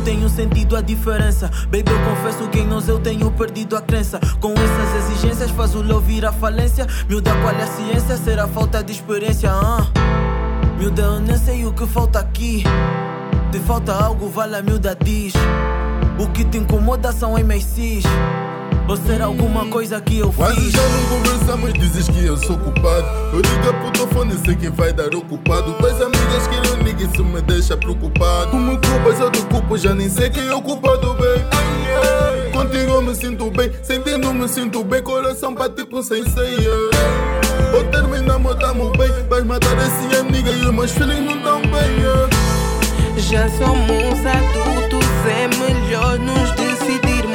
tenho sentido a diferença. Baby, eu confesso que em nós eu tenho perdido a crença. Com essas exigências faz o love ir à falência. Miúda, qual é a ciência? Será falta de experiência? Miúda, eu nem sei o que falta aqui. Te falta algo, vale a miúda, diz. O que te incomoda são MCs. Ou será alguma coisa que eu fiz? Quase já não conversamos, dizes que eu sou culpado. Eu ligo pro teu fone, sei quem vai dar o culpado. Tuas amigas que eu ligo, isso me deixa preocupado. Tu me culpas, eu te culpo, já nem sei quem é o culpado, bem. Contigo eu me sinto bem, sem ti não me sinto bem. Coração bate com sem ceia. Ou terminamos, tamo bem. Vais matar esse amiga e os meus filhos não tão bem. Já somos adultos, é melhor nos decidirmos.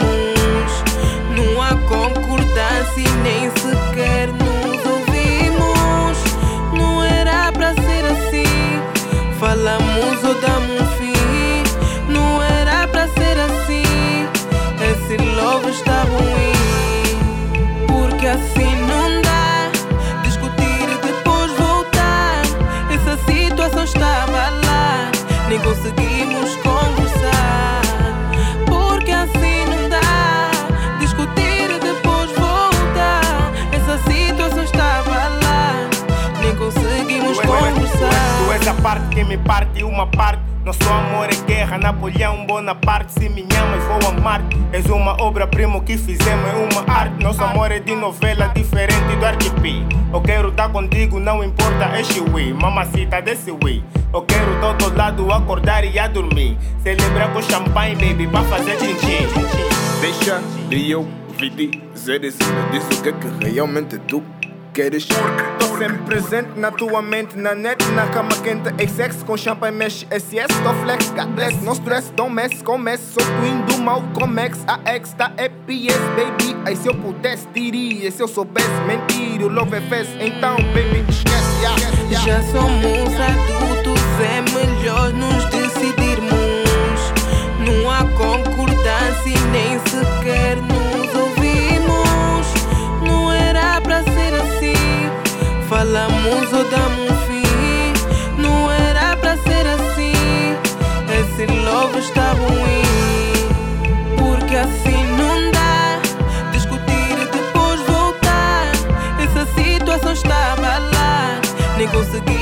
Não há concordância e nem sequer nos ouvimos. Não era pra ser assim. Falamos ou damos um fim. Não era pra ser assim. Esse love está ruim. Porque assim não dá. Discutir e depois voltar. Essa situação estava lá. Nem conseguimos conversar. Porque assim não dá. Discutir e depois voltar. Essa situação estava lá. Nem conseguimos conversar. Tu és a parte que me parte uma parte. Nosso amor é guerra, Napoleão Bonaparte. Se me amas vou amar-te. És uma obra-prima, que fizemos é uma arte. Nosso amor é de novela, diferente do RTP. Eu quero estar contigo, não importa este way. Mamacita desse way. Eu quero do outro lado acordar e a dormir. Celebrar com champanhe, baby, pra fazer tchim-tchim. Deixa de eu ouvir dizer isso. Me diz o que é que realmente tu queres. Tô sempre presente na tua mente, na net, na cama quente. Ex-sex com champanhe, mexe SS. Tô flex, God bless, no stress, don't mess. Comece, sou twin do mal, comex. A ex tá EPS, baby. Aí se eu pudesse, diria. Se eu soubesse mentir, o love é fez. Então, baby, esquece, yeah. Já somos adultos, é melhor nos decidirmos. Não há concordância e nem sequer nos ouvimos. Não era pra ser assim. Falamos ou damos um fim. Não era pra ser assim. Esse love está ruim. Porque assim não dá. Discutir e depois voltar. Essa situação estava lá. Nem consegui